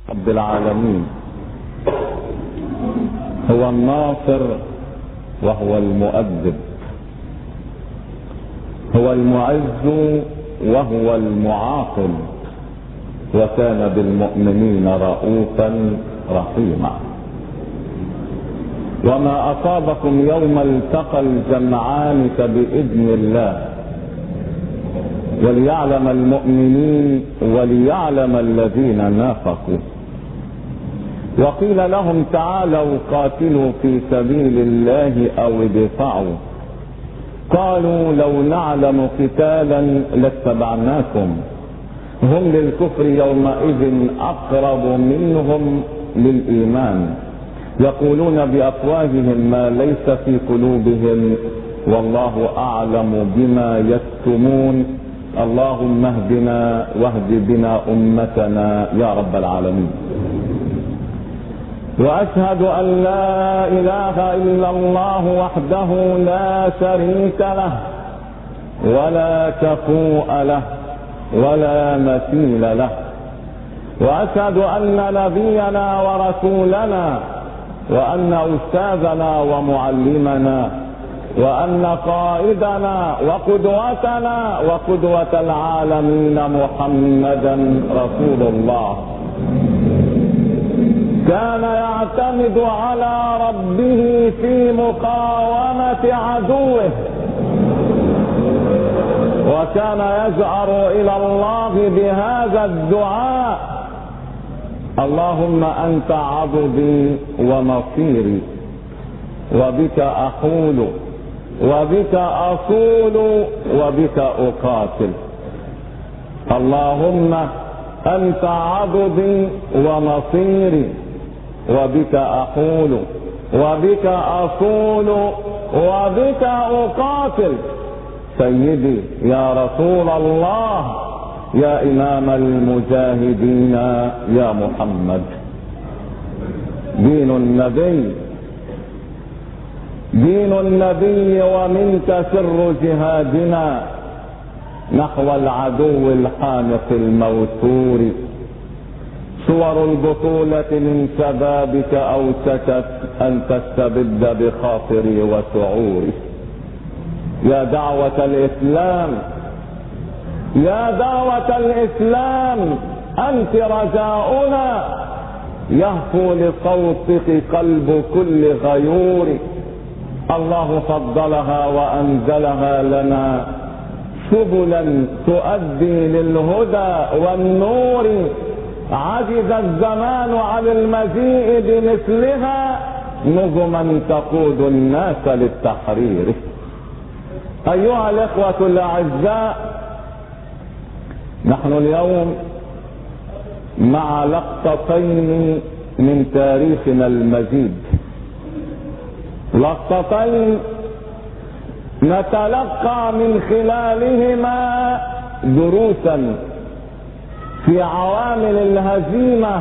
رب العالمين هو الناصر وهو المؤدب، هو المعز وهو المعاقب، وكان بالمؤمنين رؤوفا رحيما. وما أصابكم يوم التقى الجمعان فبإذن الله، وليعلم المؤمنين وليعلم الذين نافقوا. وقيل لهم تعالوا قاتلوا في سبيل الله أو ادفعوا، قالوا لو نعلم قتالا لاتبعناكم، هم للكفر يومئذ أقرب منهم للإيمان، يقولون بأفواههم ما ليس في قلوبهم والله أعلم بما يكتمون. اللهم اهدنا واهد بنا أمتنا يا رب العالمين. وأشهد أن لا إله إلا الله وحده لا شريك له ولا كفوء له ولا مثيل له. وأشهد أن نبينا ورسولنا وأن أستاذنا ومعلمنا وأن قائدنا وقدوتنا وقدوة العالمين محمدا رسول الله كان يعتمد على ربه في مقاومة عدوه، وكان يجأر إلى الله بهذا الدعاء: اللهم أنت عضدي ونصيري، وبك أحول وبك أصول وبك أقاتل. اللهم أنت عضدي ونصيري، وبك أحول وبك أصول وبك أقاتل. سيدي يا رسول الله يا إمام المجاهدين يا محمد. دين النبي ومنك سر جهادنا نحو العدو الحانق الموتور. صور البطولة من شبابك أوشكت أن تستبد بخاطري وشعوري. يا دعوة الإسلام يا دعوة الإسلام أنت رجاؤنا، يهفو لصوتك قلب كل غيور. الله فضلها وأنزلها لنا سبلا تؤدي للهدى والنور. عجز الزمان عن المجيء بمثلها نجما تقود الناس للتحرير. أيها الإخوة الأعزاء، نحن اليوم مع لقطتين من تاريخنا المجيد، لقطتين نتلقى من خلالهما دروسا في عوامل الهزيمة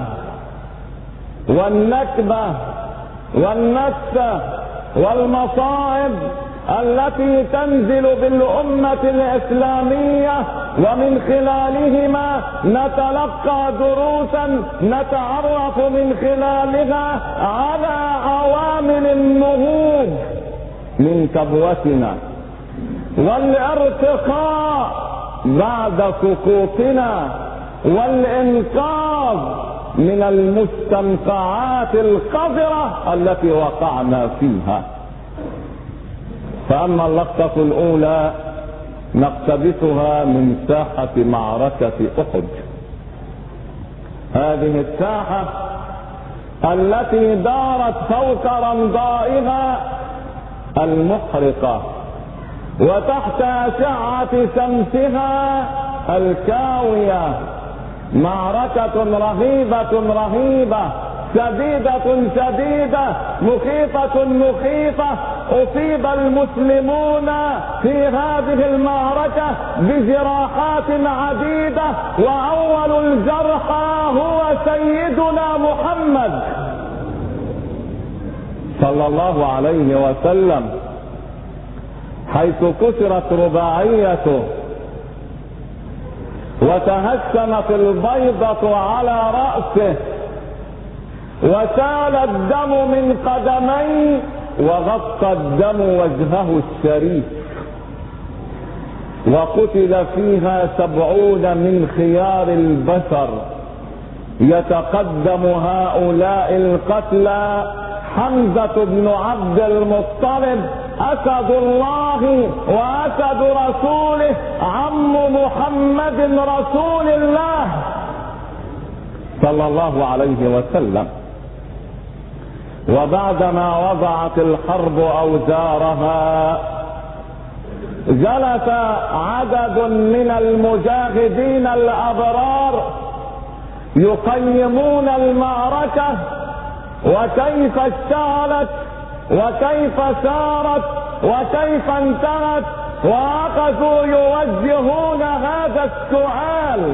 والنكبة والنكسة والمصائب التي تنزل بالأمة الإسلامية، ومن خلالهما نتلقى دروسا نتعرف من خلالها على عوامل النهوض من كبوتنا والارتقاء بعد سقوطنا والإنقاذ من المستنقعات القذرة التي وقعنا فيها. فأما اللقطة الأولى نقتبسها من ساحة معركة أحد. هذه الساحة التي دارت فوق رمضائها المحرقة وتحت أشعة شمسها الكاوية، معركة رهيبة شديدة مخيفة. أصيب المسلمون في هذه المعركة بجراحات عديدة، وأول الجرحى هو سيدنا محمد صلى الله عليه وسلم، حيث كسرت رباعيته وتهشمت البيضة على رأسه وسال الدم من قدميه وغطى الدم وجهه الشريف، وقتل فيها 70 من خيار البشر. يتقدم هؤلاء القتلى حمزة بن عبد المطلب أسد الله وأسد رسوله، عم محمد رسول الله صلى الله عليه وسلم. وبعدما وضعت الحرب أوزارها جلس عدد من المجاهدين الأبرار يقيمون المعركة وكيف اشتعلت وكيف سارت وكيف انتهت، وأخذوا يوجهون هذا السؤال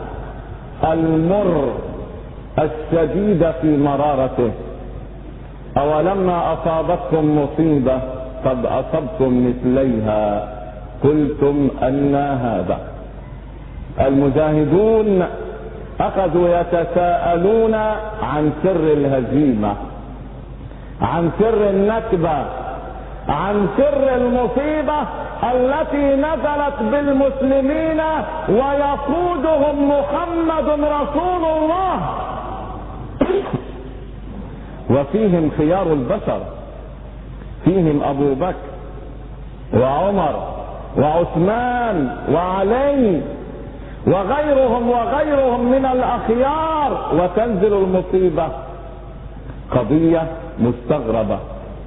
المر الشديد في مرارته: أولما أصابتكم مصيبة قد أصبتم مثليها قلتم أن هذا؟ المجاهدون أخذوا يتساءلون عن سر الهزيمة، عن سر النكبة، عن سر المصيبة التي نزلت بالمسلمين ويقودهم محمد رسول الله. وفيهم خيار البشر، فيهم أبو بكر وعمر وعثمان وعلي وغيرهم من الأخيار، وتنزل المصيبة. قضية مستغربة،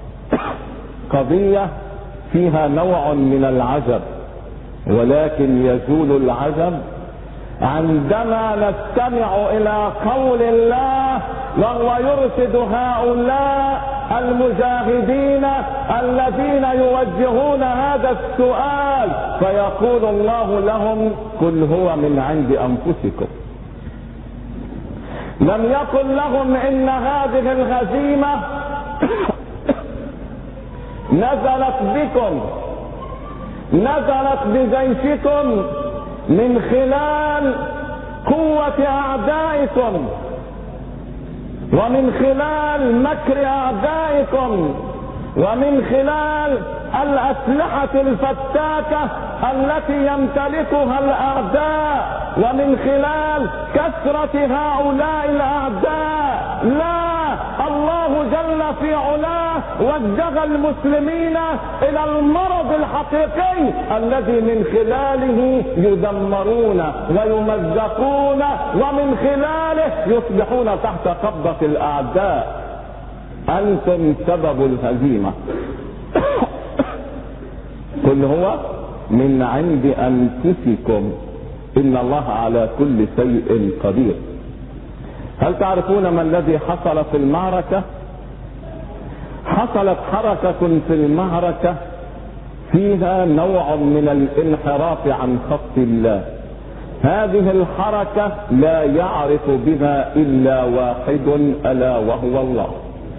قضية فيها نوع من العجب، ولكن يزول العجب عندما نستمع إلى قول الله وهو يرشد هؤلاء المجاهدين الذين يوجهون هذا السؤال، فيقول الله لهم: قل هو من عند أنفسكم. لم يقل لهم إن هذه الهزيمة نزلت بكم، نزلت بجيشكم من خلال قوة أعدائكم ومن خلال مكر أعدائكم ومن خلال الأسلحة الفتاكة التي يمتلكها الأعداء ومن خلال كثرة هؤلاء الأعداء. لا، الله جل في علاه وجه المسلمين إلى المرض الحقيقي الذي من خلاله يدمرون ويمزقون ومن خلاله يصبحون تحت قبضة الأعداء. أنتم سبب الهزيمة. قل هو من عند أنفسكم إن الله على كل شيء قدير. هل تعرفون ما الذي حصل في المعركة؟ حصلت حركة في المعركة فيها نوع من الانحراف عن خط الله. هذه الحركة لا يعرف بها إلا واحد، ألا وهو الله.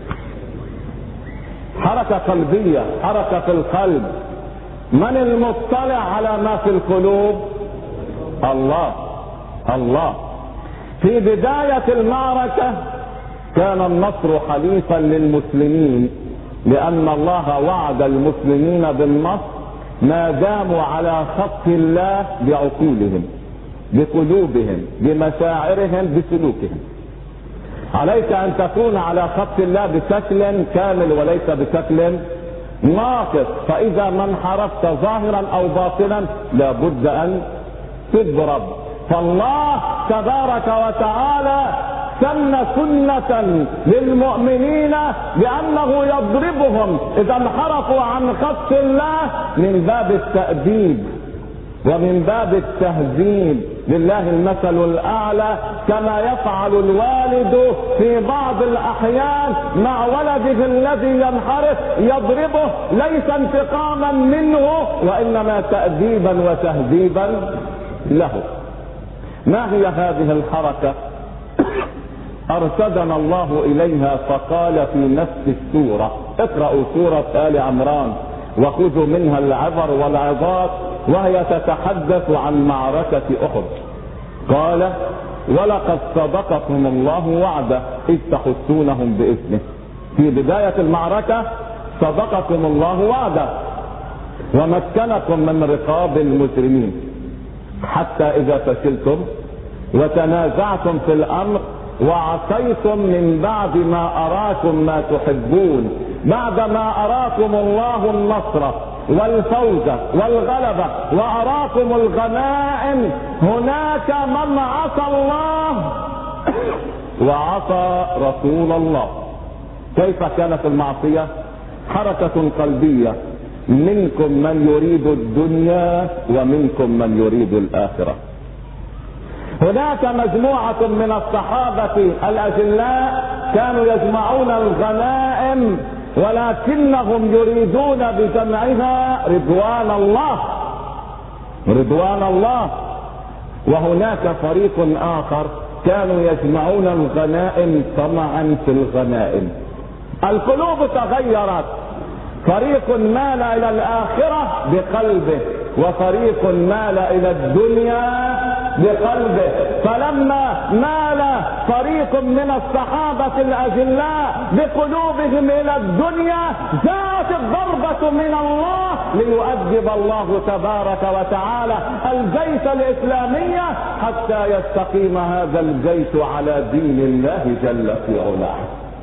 حركة قلبية، حركة في القلب. من المطلع على ما في القلوب؟ الله. الله. في بداية المعركة كان النصر حليفا للمسلمين، لأن الله وعد المسلمين بالنصر ما داموا على خط الله بعقولهم، بقلوبهم، بمشاعرهم، بسلوكهم. عليك أن تكون على خط الله بشكل كامل وليس بشكل ناقص، فإذا ما انحرفت ظاهرا أو باطنا لابد أن تضرب. فالله تبارك وتعالى سن سنة للمؤمنين بأنه يضربهم إذا انحرفوا عن خط الله من باب التأديب ومن باب التهذيب. لله المثل الأعلى، كما يفعل الوالد في بعض الأحيان مع ولده الذي ينحرف، يضربه ليس انتقاما منه وإنما تأديبا وتهذيبا له. ما هي هذه الحركة؟ أرشدنا الله إليها فقال في نفس السورة، اقرأوا سورة آل عمران وخذوا منها العبر والعظات، وهي تتحدث عن معركة أحد. قال: ولقد صدقكم الله وعده إذ تحسونهم بإذنه. في بداية المعركة صدقكم الله وعده ومكنكم من رقاب المجرمين، حتى إذا فشلتم وتنازعتم في الأمر وعصيتم من بعد ما أراكم ما تحبون، بعد ما أراكم الله النصر والفوز والغلبة وأراكم الغنائم، هناك من عصى الله وعصى رسول الله. كيف كانت المعصية؟ حركة قلبية، منكم من يريد الدنيا ومنكم من يريد الآخرة. هناك مجموعة من الصحابة الأجلاء كانوا يجمعون الغنائم ولكنهم يريدون بجمعها رضوان الله، رضوان الله. وهناك فريق آخر كانوا يجمعون الغنائم طمعا في الغنائم. القلوب تغيرت، فريق مال إلى الآخرة بقلبه وفريق مال إلى الدنيا بقلبه. فلما مال فريق من الصحابة الأجلاء بقلوبهم إلى الدنيا جاءت الضربة من الله ليؤدب الله تبارك وتعالى الجيش الإسلامي حتى يستقيم هذا الجيش على دين الله جل في علاه.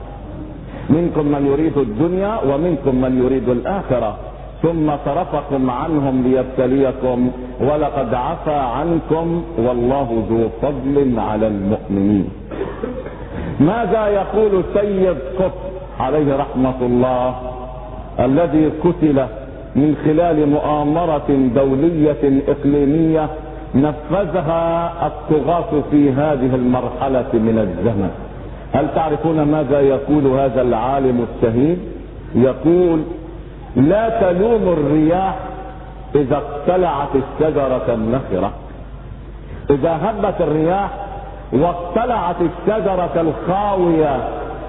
منكم من يريد الدنيا ومنكم من يريد الآخرة، ثم صرفكم عنهم ليبتليكم ولقد عفى عنكم والله ذو فضل على المؤمنين. ماذا يقول سيد قطب عليه رحمة الله الذي قتل من خلال مؤامرة دولية إقليمية نفذها الطغاة في هذه المرحلة من الزمن؟ هل تعرفون ماذا يقول هذا العالم الشهيد؟ يقول: لا تلوموا الرياح إذا اقتلعت الشجرة النخرة. إذا هبت الرياح واقتلعت الشجرة الخاوية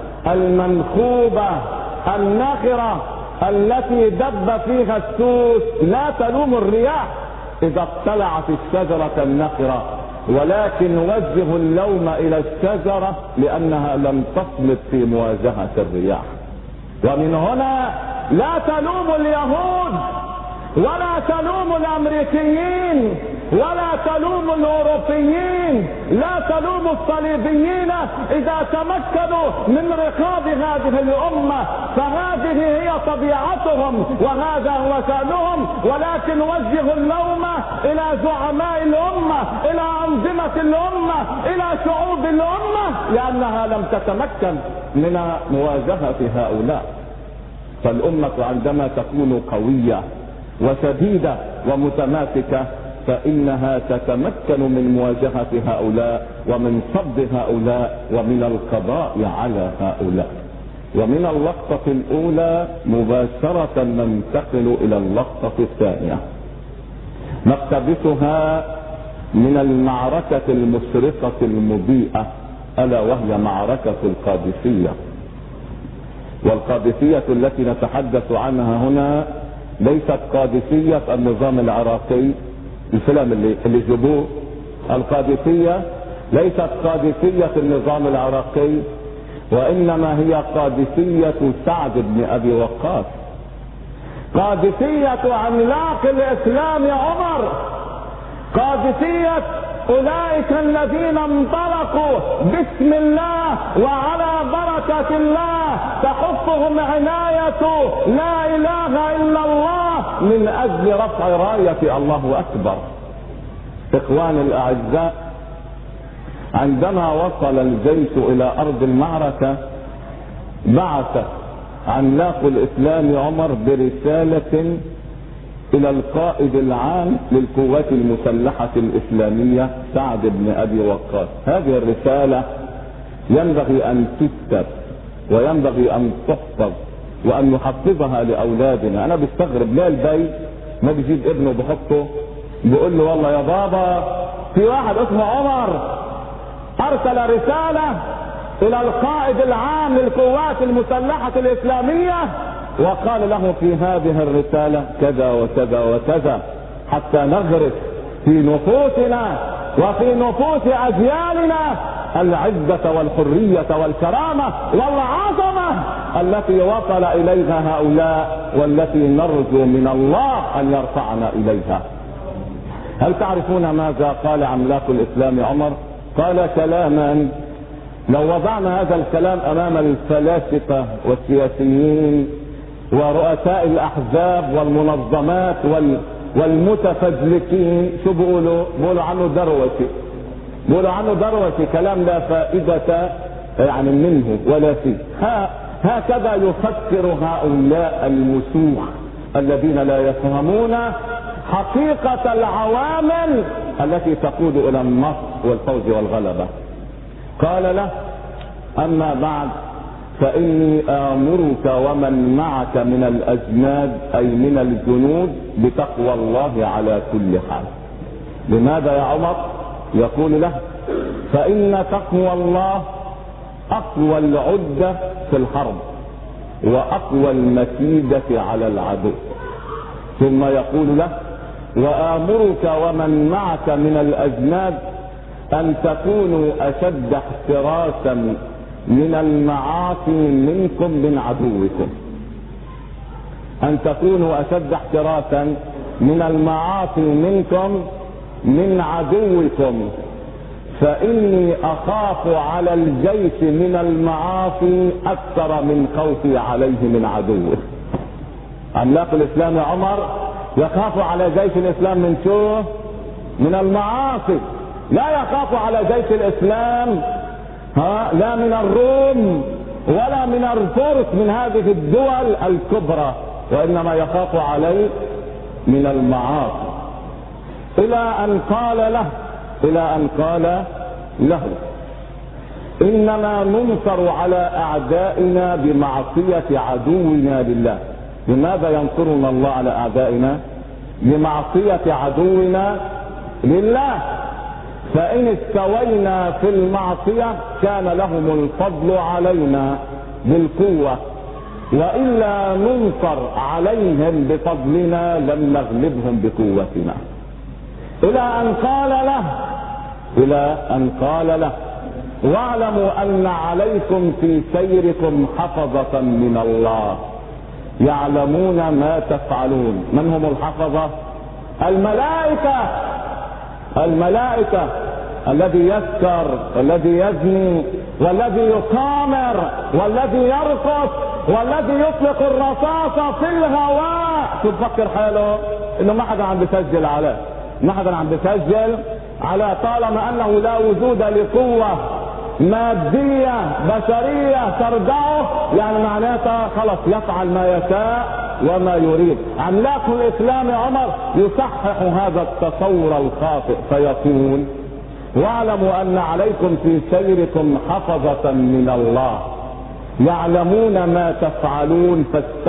المنخوبة النخرة التي دب فيها السوس، لا تلوموا الرياح إذا اقتلعت الشجرة النخرة، ولكن وجهوا اللوم إلى الشجرة لأنها لم تصمد في مواجهة الرياح. ومن هنا لا تلوموا اليهود ولا تلوموا الامريكيين ولا تلوموا الاوروبيين، لا تلوموا الصليبيين اذا تمكنوا من رقاب هذه الامه، فهذه هي طبيعتهم وهذا هو شأنهم، ولكن وجهوا اللوم الى زعماء الامه، الى انظمه الامه، الى شعوب الامه، لانها لم تتمكن من مواجهه هؤلاء. فالامه عندما تكون قويه وشديدة ومتماسكة فإنها تتمكن من مواجهة هؤلاء ومن صد هؤلاء ومن القضاء على هؤلاء. ومن اللقطة الأولى مباشرة ننتقل إلى اللقطة الثانية، نقتبسها من المعركة المشرقة المضيئة، ألا وهي معركة القادسية. والقادسية التي نتحدث عنها هنا ليست قادسية النظام العراقي، الفيلم اللي جابوه. القادسية ليست قادسية النظام العراقي، وإنما هي قادسية سعد بن أبي وقاص، قادسية عملاق الإسلام عمر، قادسية أولئك الذين انطلقوا باسم الله وعلى بركة الله تحفهم عناية لا إله إلا الله من أجل رفع راية الله أكبر. إخواني الأعزاء، عندما وصل الجيش إلى أرض المعركة بعث عملاق الإسلام عمر برسالة إلى القائد العام للقوات المسلحة الإسلامية سعد بن أبي وقاص. هذه الرسالة ينبغي أن تكتب وينبغي أن تحفظ وأن نحفظها لأولادنا. أنا بستغرب ليه البي ما بيجيب ابنه بحطه بيقول له والله يا بابا في واحد اسمه عمر أرسل رسالة إلى القائد العام للقوات المسلحة الإسلامية وقال له في هذه الرسالة كذا وكذا وكذا، حتى نغرس في نفوسنا وفي نفوس أجيالنا العزة والحرية والكرامة والعظمة التي وصل إليها هؤلاء، والتي نرجو من الله أن يرفعنا إليها. هل تعرفون ماذا قال عملاق الإسلام عمر؟ قال كلاما لو وضعنا هذا الكلام أمام الفلاسفة والسياسيين ورؤساء الأحزاب والمنظمات والمتفزلكين، شو بيقولوا عنه دروشي، بيقولوا عنه دروشي، كلام لا فائدة يعني منه ولا فيه. هكذا يفكر هؤلاء المسوح الذين لا يفهمون حقيقة العوامل التي تقود إلى النصر والفوز والغلبة. قال له: أما بعد فإني آمرك ومن معك من الأجناد أي من الجنود بتقوى الله على كل حال. لماذا يا عمر؟ يقول له: فإن تقوى الله أقوى العدة في الحرب وأقوى المكيدة على العدو. ثم يقول له: وآمرك ومن معك من الأجناد أن تكونوا أشد احتراسا من المعاصي منكم من عدوكم. أن تكونوا أشد احتراسا من المعاصي منكم من عدوكم، فإني أخاف على الجيش من المعاصي أكثر من خوفي عليه من عدوه. عملاق الإسلام عمر يخاف على جيش الإسلام من شو؟ من المعاصي. لا يخاف على جيش الإسلام لا من الروم ولا من الفرس من هذه الدول الكبرى، وإنما يخاف عليه من المعاصي. إلى أن قال له: إنما ننصر على أعدائنا بمعصية عدونا لله. لماذا ينصرنا الله على أعدائنا؟ بمعصية عدونا لله. فإن استوينا في المعصية كان لهم الفضل علينا بالقوة، وإلا ننصر عليهم بفضلنا لم نغلبهم بقوتنا. إلى أن قال له: واعلموا أن عليكم في سيركم حفظة من الله يعلمون ما تفعلون. من هم الحفظة؟ الملائكة. الذي يسكر والذي يزني والذي يقامر والذي يرقص والذي يطلق الرصاصة في الهواء، تفكر حاله انه ما حدا عم بيسجل عليه، ما حدا عم بيسجل على، طالما انه لا وجود لقوة مادية بشرية تردعه، يعني معناتها خلص يفعل ما يشاء وما يريد. عملاق الإسلام عمر يصحح هذا التصور الخاطئ فيقول: واعلموا أن عليكم في سيركم حفظة من الله يعلمون ما تفعلون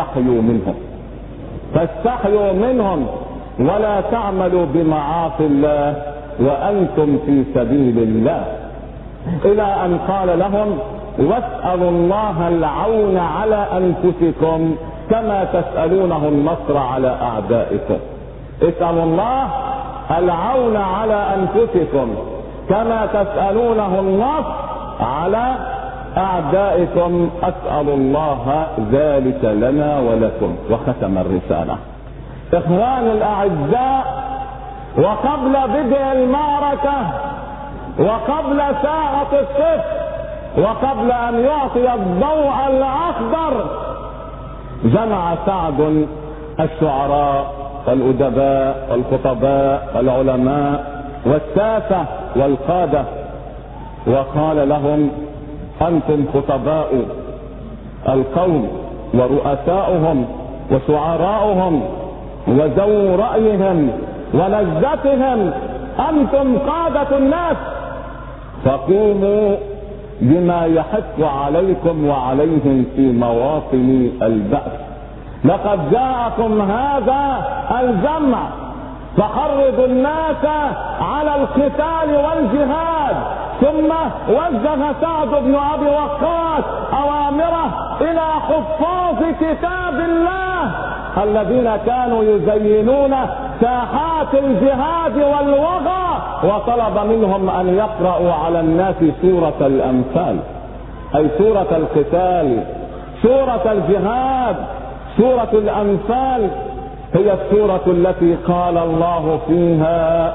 فاستحيوا منهم ولا تعملوا بمعاصي الله وأنتم في سبيل الله. إلى أن قال لهم: واسألوا الله العون على أنفسكم كما تسألونه النصر على أعدائكم. اسألوا الله العون على أنفسكم كما تسألونه النصر على أعدائكم، أسأل الله ذلك لنا ولكم. وختم الرسالة. إخواني الأعزاء، وقبل بدء المعركة وقبل ساعة الصفر وقبل أن يعطي الضوء الأخضر جمع سعد الشعراء والأدباء والخطباء والعلماء والساسة والقادة وقال لهم: أنتم خطباء القوم ورؤساؤهم وشعراؤهم وذو رأيهم ولذتهم، أنتم قادة الناس، فقوموا بما يحق عليكم وعليهم في مواطن البأس. لقد جاءكم هذا الجمع فحرضوا الناس على القتال والجهاد. ثم وجه سعد بن أبي وقاص أوامره إلى حفاظ كتاب الله الذين كانوا يزينون ساحات الجهاد والوغى وطلب منهم ان يقرأوا على الناس سورة الامثال، اي سورة القتال، سورة الجهاد. سورة الامثال هي السورة التي قال الله فيها: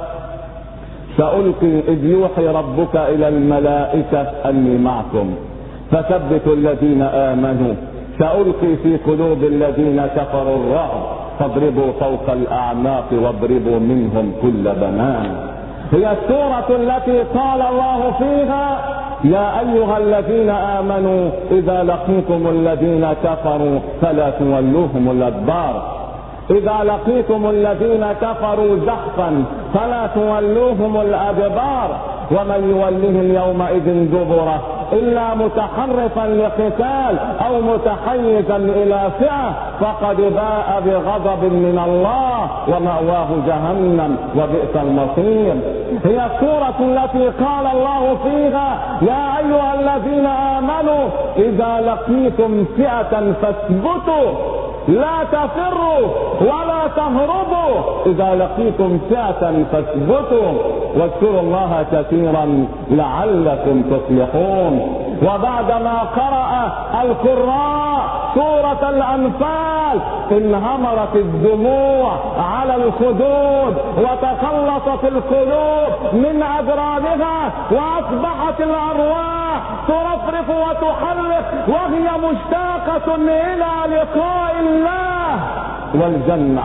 سألقي إذ يوحي ربك إلى الملائكة أني معكم فثبتوا الذين آمنوا، سألقي في قلوب الذين كفروا الرعب فاضربوا فوق الأعناق واضربوا منهم كل بنان. هي السورة التي قال الله فيها: يا أيها الذين آمنوا إذا لقيتم الذين كفروا فلا تولوهم الأدبار. إذا لقيتم الذين كفروا زحفا فلا تولوهم الأدبار، ومن يولهم يومئذ دبره إلا متحرفا لقتال أو متحيزا إلى فئة فقد باء بغضب من الله ومأواه جهنم وبئس المصير. هي السورة التي قال الله فيها: يا أيها الذين آمنوا إذا لقيتم فئة فاثبتوا لا تفروا ولا تهربوا، إذا لقيتم فئة فاثبتوا واذكروا الله كثيرا لعلكم تفلحون. وبعدما قرأ القراء سورة الأنفال انهمرت الدموع على الخدود وتخلصت القلوب من أجرادها وأصبحت الأرواح ترفرف وتحرك وهي مشتاقة إلى لقاء الله والجنة.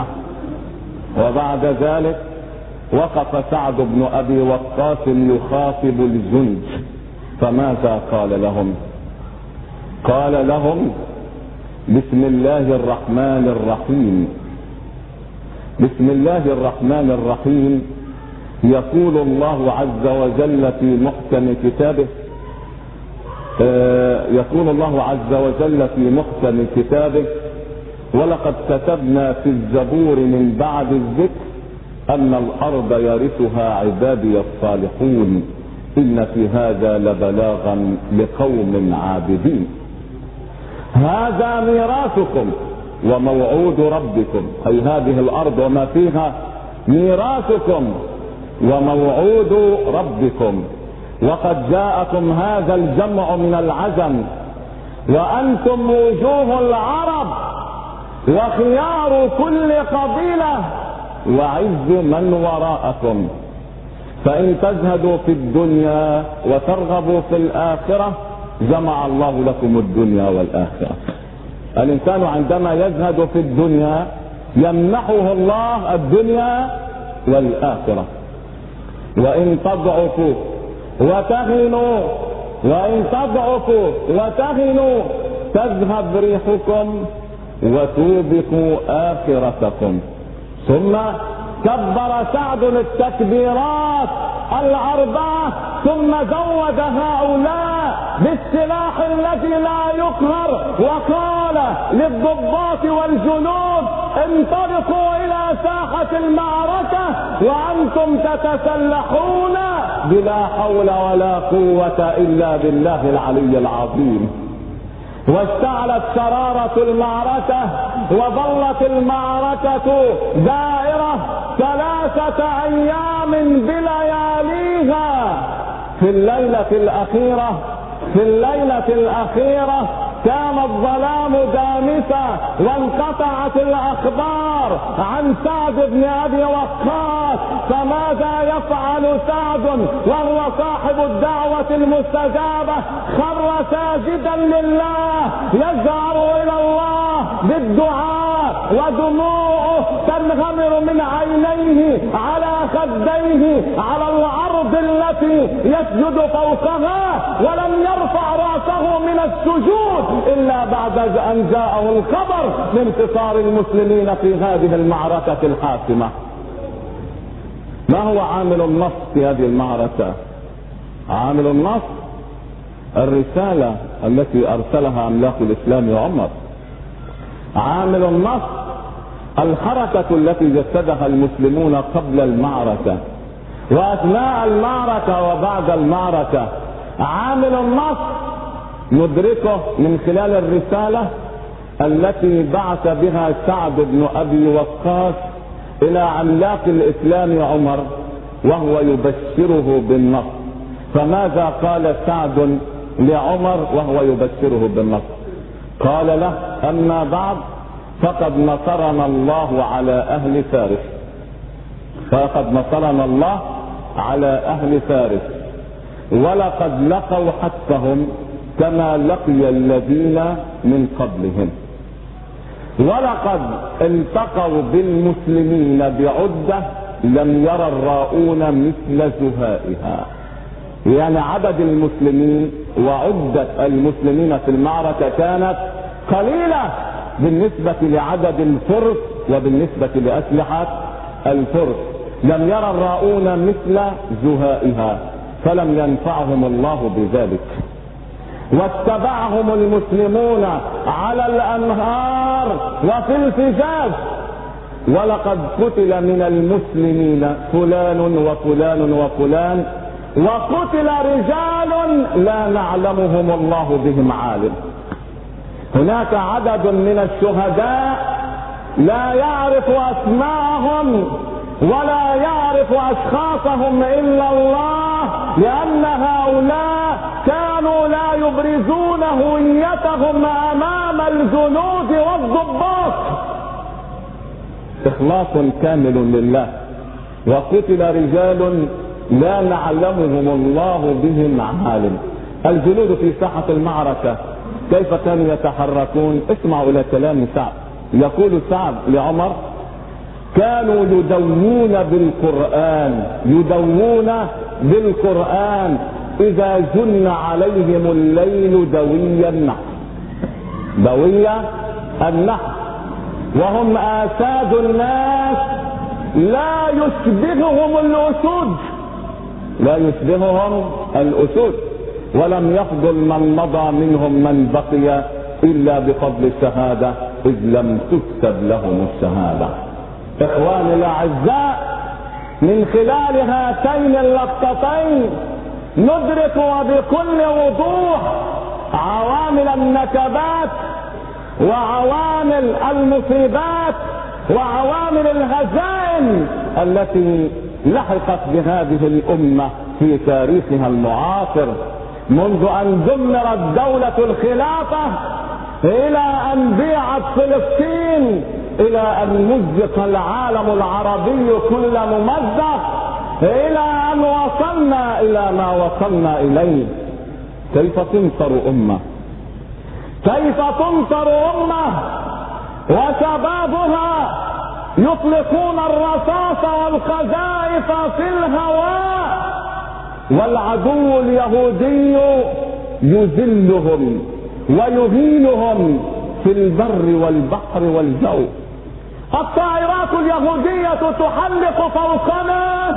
وبعد ذلك وقف سعد بن أبي وقاص يخاطب الجند، فماذا قال لهم؟ قال لهم: بسم الله الرحمن الرحيم. بسم الله الرحمن الرحيم يقول الله عز وجل في محكم كتابه، يقول الله عز وجل في محكم كتابه: ولقد كتبنا في الزبور من بعد الذكر أن الأرض يرثها عبادي الصالحون إن في هذا لبلاغا لقوم عابدين. هذا ميراثكم وموعود ربكم، أي هذه الأرض وما فيها ميراثكم وموعود ربكم. وقد جاءكم هذا الجمع من العجم وأنتم وجوه العرب وخيار كل قبيلة وعز من وراءكم، فإن تزهدوا في الدنيا وترغبوا في الآخرة جمع الله لكم الدنيا والآخرة. الإنسان عندما يزهد في الدنيا يمنحه الله الدنيا والآخرة. وإن تضعفوا وتهنوا تذهب ريحكم وتوبقوا آخرتكم. ثم كبر سعد التكبيرات الأربعة ثم زود هؤلاء بالسلاح الذي لا يقهر وقال للضباط والجنود: انطلقوا إلى ساحة المعركة وأنتم تتسلحون بلا حول ولا قوة إلا بالله العلي العظيم. واشتعلت شرارة المعركة وظلت المعركة دائرة 3 أيام بلياليها. في الليلة الأخيرة كان الظلام دامسا وانقطعت الأخبار عن سعد بن أبي وقاص. فماذا يفعل سعد وهو صاحب الدعوة المستجابة؟ خر ساجدا لله يجأر إلى الله بالدعاء ودموعه تنغمر من عينيه على خديه على الأرض التي يسجد فوقها، ولم يرفع رأسه من السجود إلا بعد أن جاءه الخبر بانتصار المسلمين في هذه المعركة الحاسمة. ما هو عامل النصر في هذه المعركة؟ عامل النصر الرسالة التي أرسلها أملاك الإسلام عمر. عامل النصر الحركة التي جسدها المسلمون قبل المعركة وأثناء المعركة وبعد المعركة. عامل النصر ندركه من خلال الرسالة التي بعث بها سعد بن أبي وقاص إلى عملاق الإسلام عمر وهو يبشره بالنصر. فماذا قال سعد لعمر وهو يبشره بالنصر؟ قال له: أما بعد فقد نصرنا الله على أهل فارس، فقد نصرنا الله على أهل فارس، ولقد لقوا حتفهم كما لقي الذين من قبلهم، ولقد التقوا بالمسلمين بعدة لم يرى الراؤون مثل زهائها. يعني عدد المسلمين وعدة المسلمين في المعركة كانت قليلة بالنسبة لعدد الفرس وبالنسبة لأسلحة الفرس. لم يرى الراؤون مثل زهائها، فلم ينفعهم الله بذلك، واتبعهم المسلمون على الأنهار وفي الفجاج. ولقد قتل من المسلمين فلان وفلان وفلان، وقتل رجال لا نعلمهم الله بهم عالم. هناك عدد من الشهداء لا يعرف أسماءهم ولا يعرف أشخاصهم إلا الله، لأن هؤلاء كانوا لا يبرزون هويتهم أمام الجنود والضباط. إخلاص كامل لله. وقتل رجال لا نعلمهم الله بهم عالم. الجنود في ساحة المعركة كيف كانوا يتحركون؟ اسمعوا إلى كلام سعد. يقول سعد لعمر: كانوا يدوون بالقرآن، يدوون بالقرآن إذا جن عليهم الليل دوي النحل، دوي النحل، وهم آساد الناس لا يشبههم الأسود، لا يشبههم الأسود، ولم يفضل من مضى منهم من بقي إلا بفضل الشهادة إذ لم تكتب لهم الشهادة. إخواني الأعزاء، من خلال هاتين اللقطتين ندرك وبكل وضوح عوامل النكبات وعوامل المصيبات وعوامل الهزائم التي لحقت بهذه الأمة في تاريخها المعاصر، منذ أن دمرت دولة الخلافة إلى أن بيعت فلسطين، إلى أن مزق العالم العربي كل ممزق، إلى أن وصلنا إلى ما وصلنا إليه. كيف تنصر أمة؟ كيف تنصر أمة وشبابها يطلقون الرصاص والقذائف في الهواء، والعدو اليهودي يذلهم ويهينهم في البر والبحر والجو؟ الطائرات اليهودية تحلق فوقنا،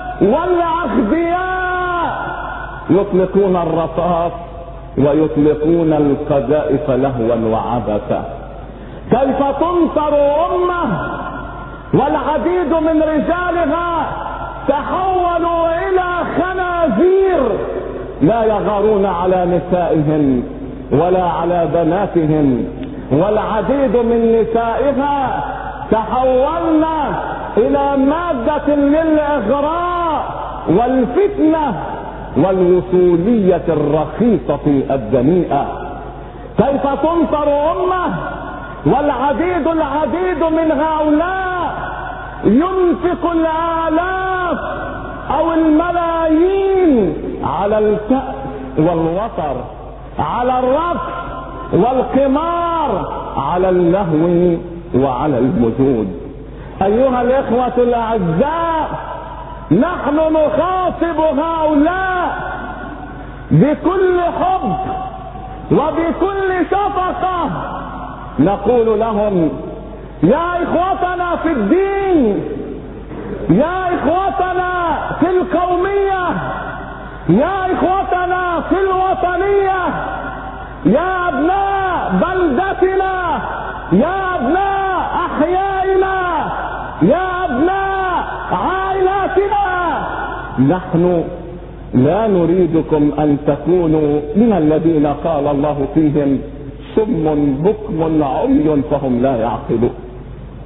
والأغبياء يطلقون الرصاص ويطلقون القذائف لهوا وعبثا. كيف تنصر أمة والعديد من رجالها تحولوا إلى خنازير لا يغارون على نسائهم ولا على بناتهم، والعديد من نسائها تحولنا إلى مادة للإغراء والفتنة والوصولية الرخيصة الدنيئة. كيف تنصر أمة والعديد من هؤلاء ينفق الآلاف أو الملايين على الكأس والوطر، على الرقص والقمار، على اللهو وعلى المجود؟ أيها الإخوة الأعزاء، نحن نخاطب هؤلاء بكل حب وبكل شفقة، نقول لهم: يا إخوتنا في الدين، يا إخوتنا في القومية، يا إخوتنا في الوطنية، يا أبناء بلدتنا، يا أبناء أحيائنا، يا أبناء عائلاتنا، نحن لا نريدكم أن تكونوا من الذين قال الله فيهم: صم بكم عمي فهم لا يعقلون.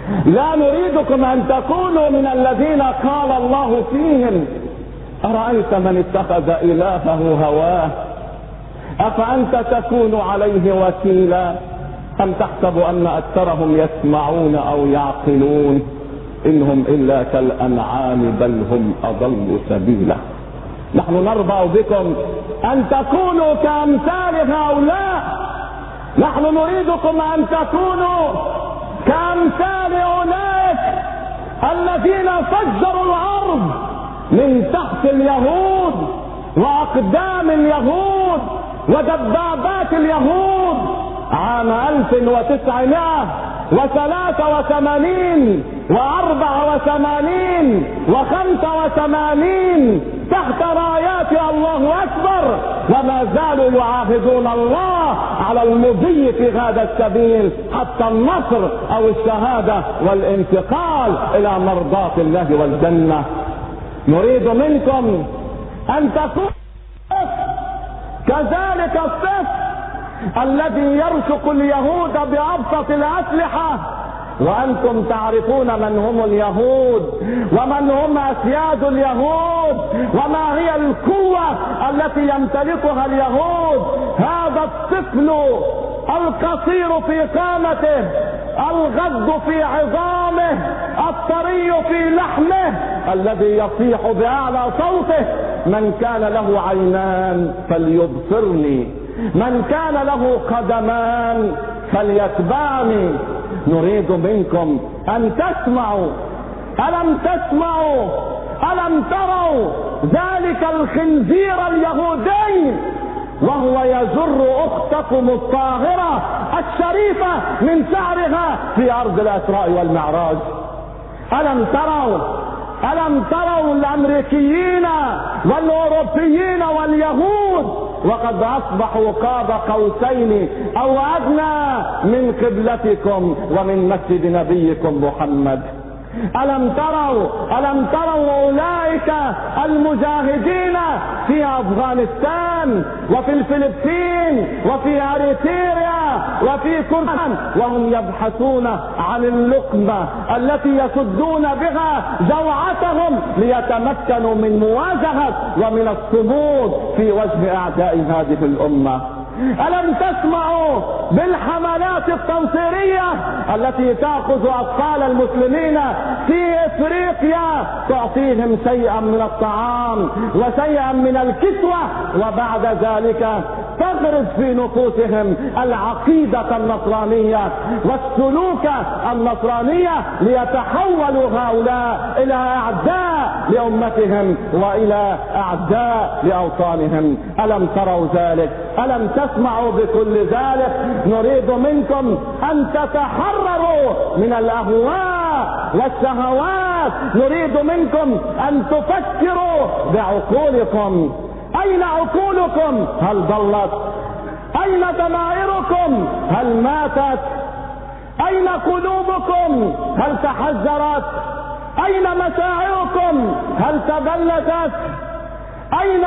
لا نريدكم ان تكونوا من الذين قال الله فيهم أرأيت من اتخذ إلهه هواه أفأنت تكون عليه وكيلا أم تحسب أن أكثرهم يسمعون أو يعقلون إنهم إلا كالأنعام بل هم أضل سبيلا. نحن نرضى بكم أن تكونوا كأمثال هؤلاء. نحن نريدكم أن تكونوا كأمثال أولئك الذين فجروا الأرض من تحت اليهود وأقدام اليهود ودبابات اليهود عام 1983 و84 و85 تحت رايات الله أكبر، وما زالوا يعاهدون الله على المضي في هذا السبيل حتى النصر أو الشهادة والانتقال إلى مرضاة الله والجنة. نريد منكم أن تكونوا كذلك الصف الذي يرشق اليهود بأبسط الأسلحة، وأنتم تعرفون من هم اليهود ومن هم أسياد اليهود وما هي القوة التي يمتلكها اليهود. هذا الطفل القصير في قامته، الغض في عظامه، الطري في لحمه، الذي يصيح بأعلى صوته: من كان له عينان فليبصرني، من كان له قدمان فليتبعني. نريد منكم أن تسمعوا. ألم تسمعوا؟ ألم تروا ذلك الخنزير اليهودي وهو يجر أختكم الطاهرة الشريفة من شعرها في أرض الإسراء والمعراج؟ ألم تروا؟ ألم تروا الأمريكيين والأوروبيين واليهود وقد أصبحوا قاب قوسين أو أدنى من قبلتكم ومن مسجد نبيكم محمد؟ ألم تروا أولئك المجاهدين في أفغانستان وفي الفلبين وفي أريتريا وفي كردستان وهم يبحثون عن اللقمة التي يسدون بها جوعتهم ليتمكنوا من مواجهة ومن الصمود في وجه أعداء هذه الأمة؟ ألم تسمعوا بالحملات التنصيرية التي تأخذ أطفال المسلمين في إفريقيا تعطيهم شيئا من الطعام وشيئا من الكسوة، وبعد ذلك تغرس في نفوسهم العقيدة النصرانية والسلوك النصرانية ليتحولوا هؤلاء إلى أعداء لأمتهم وإلى أعداء لأوطانهم؟ ألم تروا ذلك؟ ألم تسمعوا بكل ذلك؟ نريد منكم أن تتحرروا من الأهواء والشهوات. نريد منكم أن تفكروا بعقولكم. أين عقولكم؟ هل ضلت؟ أين ضمائركم؟ هل ماتت؟ أين قلوبكم؟ هل تحجرت؟ أين مشاعركم؟ هل تبلدت؟ أين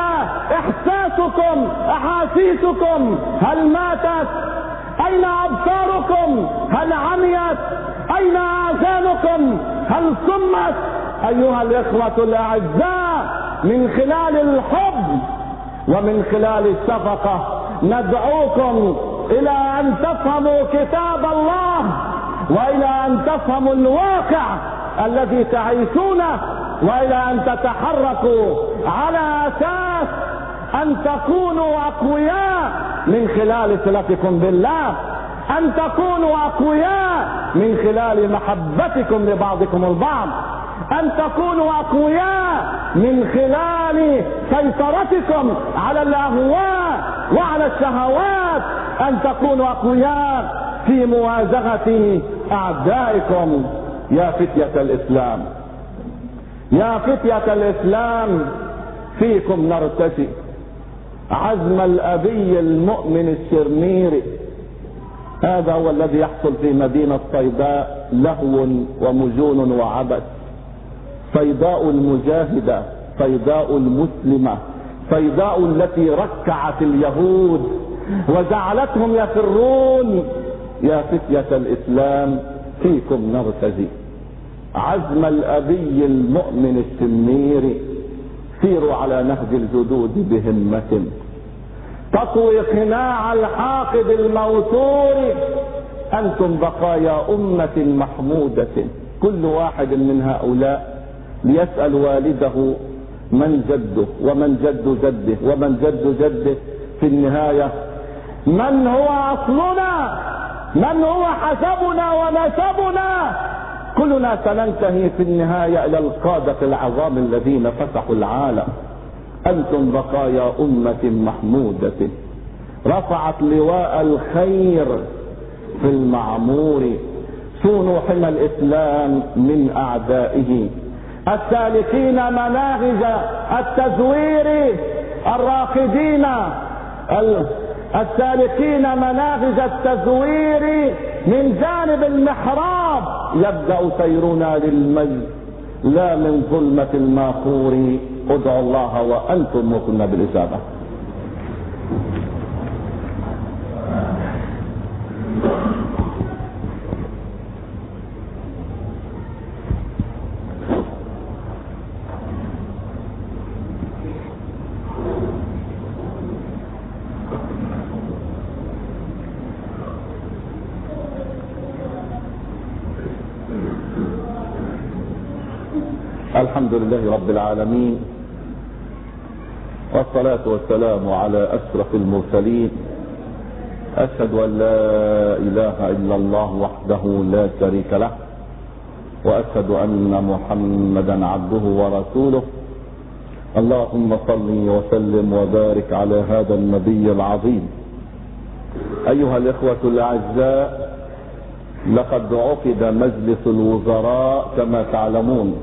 إحساسكم؟ أحاسيسكم هل ماتت؟ أين أبصاركم؟ هل عميت؟ أين آذانكم؟ هل صمت؟ أيها الإخوة الأعزاء، من خلال الحب ومن خلال الشفقة ندعوكم إلى أن تفهموا كتاب الله وإلى أن تفهموا الواقع الذي تعيشونه، وإلى أن تتحركوا على أساس أن تكونوا أقوياء من خلال صلتكم بالله، أن تكونوا أقوياء من خلال محبتكم لبعضكم البعض، أن تكونوا أقوياء من خلال سيطرتكم على الأهواء وعلى الشهوات، أن تكونوا أقوياء في مواجهة أعدائكم. يا فتية الإسلام، يا فتية الإسلام، فيكم نرتجي عزم الأبي المؤمن الشرميري. هذا هو الذي يحصل في مدينة صيداء، لهو ومجون وعبث. صيداء المجاهدة، صيداء المسلمة، صيداء التي ركعت اليهود وجعلتهم يفرون. يا فتية الإسلام، فيكم نرتزي عزم الأبي المؤمن السمير، سيروا على نهج الجدود بهمة، تطوي قناع الحاقد الموتور. أنتم بقايا أمة محمودة. كل واحد من هؤلاء ليسأل والده من جده ومن جد جده ومن جد جده. في النهاية من هو أصلنا؟ من هو حسبنا ونسبنا؟ كلنا سننتهي في النهاية إلى القادة العظام الذين فتحوا العالم. أنتم بقايا أمة محمودة رفعت لواء الخير في المعمور. صونوا حمى الإسلام من أعدائه، السالكين مناهج التزوير، الراقدين السالكين مناهج التزوير. من جانب المحراب يبدأ سيرنا للمجد لا من ظلمة الماخور. ادعوا الله وأنتم موقنون بالإجابة. الحمد لله رب العالمين، والصلاة والسلام على أشرف المرسلين. أشهد أن لا إله إلا الله وحده لا شريك له، وأشهد أن محمدا عبده ورسوله. اللهم صل وسلم وبارك على هذا النبي العظيم. أيها الإخوة الأعزاء، لقد عقد مجلس الوزراء كما تعلمون.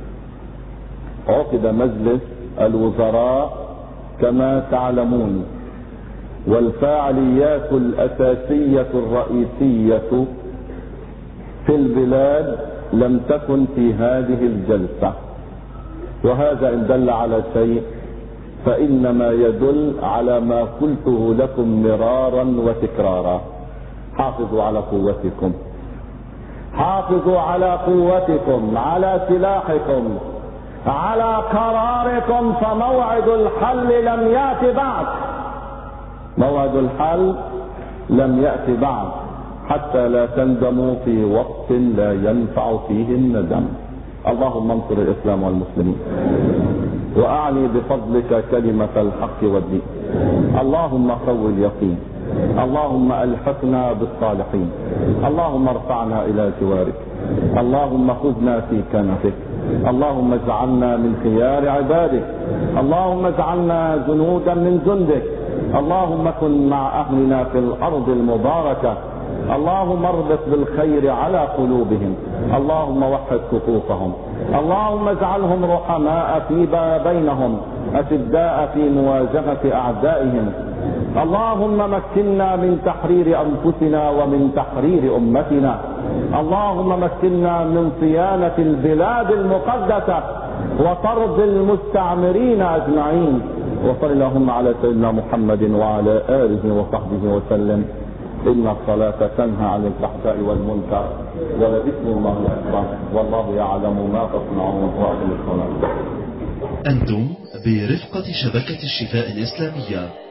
عقد مجلس الوزراء كما تعلمون، والفاعليات الأساسية الرئيسية في البلاد لم تكن في هذه الجلسة. وهذا إن دل على شيء فإنما يدل على ما قلته لكم مرارا وتكرارا: حافظوا على قوتكم، حافظوا على قوتكم، على سلاحكم، على قراركم، فموعد الحل لم يأت بعد. موعد الحل لم يأت بعد، حتى لا تندموا في وقت لا ينفع فيه الندم. اللهم انصر الإسلام والمسلمين، وأعني بفضلك كلمة الحق والدين. اللهم قوي اليقين، اللهم ألحقنا بالصالحين، اللهم ارفعنا إلى جوارك، اللهم خذنا في كنفك، اللهم اجعلنا من خيار عبادك، اللهم اجعلنا جنودا من جندك، اللهم كن مع أهلنا في الأرض المباركة، اللهم اربط بالخير على قلوبهم، اللهم وحد صفوفهم، اللهم اجعلهم رحماء فيما بينهم، أشداء في مواجهة أعدائهم. اللهم مكننا من تحرير أنفسنا ومن تحرير أمتنا، اللهم مكننا من صيانة البلاد المقدسة وطرد المستعمرين أجمعين. وصل اللهم على سيدنا محمد وعلى آله وصحبه وسلم. إن الصلاة تنهى عن الفحشاء والمنكر، ولذكر الله أكبر، والله يعلم ما تصنعون. وأقم الصلاة. أنتم برفقة شبكة الشفاء الإسلامية.